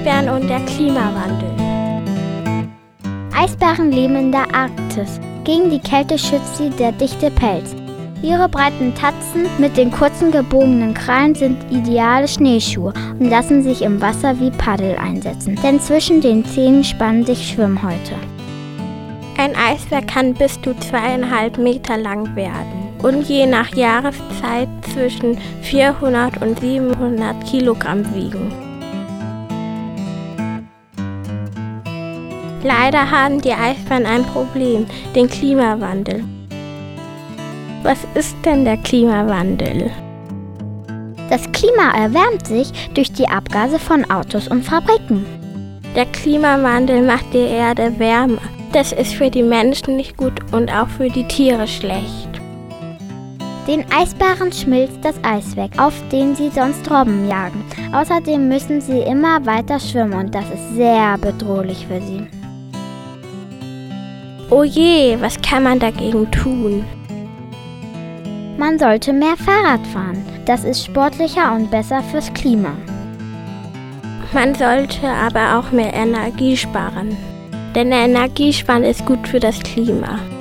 Eisbären und der Klimawandel. Eisbären leben in der Arktis. Gegen die Kälte schützt sie der dichte Pelz. Ihre breiten Tatzen mit den kurzen gebogenen Krallen sind ideale Schneeschuhe und lassen sich im Wasser wie Paddel einsetzen, denn zwischen den Zähnen spannen sich Schwimmhäute. Ein Eisbär kann bis zu 2,5 Meter lang werden und je nach Jahreszeit zwischen 400 und 700 Kilogramm wiegen. Leider haben die Eisbären ein Problem, den Klimawandel. Was ist denn der Klimawandel? Das Klima erwärmt sich durch die Abgase von Autos und Fabriken. Der Klimawandel macht die Erde wärmer. Das ist für die Menschen nicht gut und auch für die Tiere schlecht. Den Eisbären schmilzt das Eis weg, auf dem sie sonst Robben jagen. Außerdem müssen sie immer weiter schwimmen und das ist sehr bedrohlich für sie. Oh je, was kann man dagegen tun? Man sollte mehr Fahrrad fahren. Das ist sportlicher und besser fürs Klima. Man sollte aber auch mehr Energie sparen. Denn Energiesparen ist gut für das Klima.